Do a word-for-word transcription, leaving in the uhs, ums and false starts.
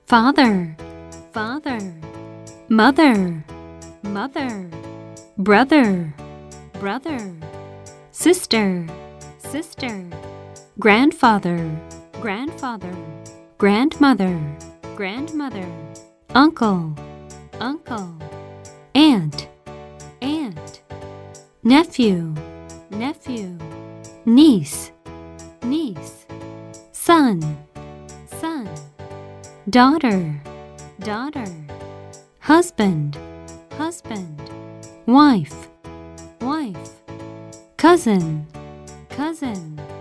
father, father, mother, mother, brother, brother, sister, sister, grandfather, grandfather, grandmother, grandmother, uncle, uncle, aunt, aunt, nephew, nephew, niece, niece, son, son, daughter, daughter, husband, husband, wife, wife, cousin, cousin,